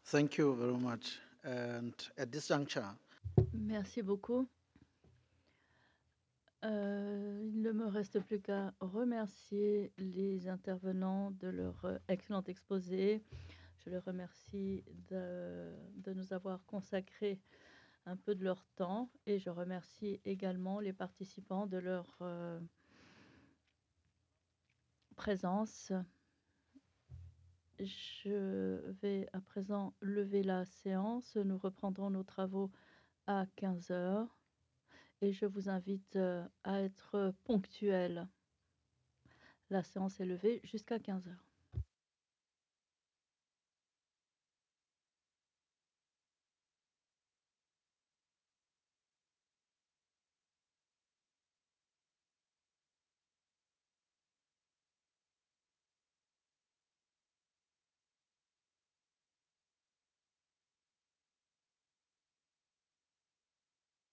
Thank you very much. And at this juncture, Merci beaucoup. Il ne me reste plus qu'à remercier les intervenants de leur excellent exposé. Je les remercie de nous avoir consacré un peu de leur temps et je remercie également les participants de leur présence. Je vais à présent lever la séance. Nous reprendrons nos travaux à 15 heures et je vous invite à être ponctuels. La séance est levée jusqu'à 15 heures.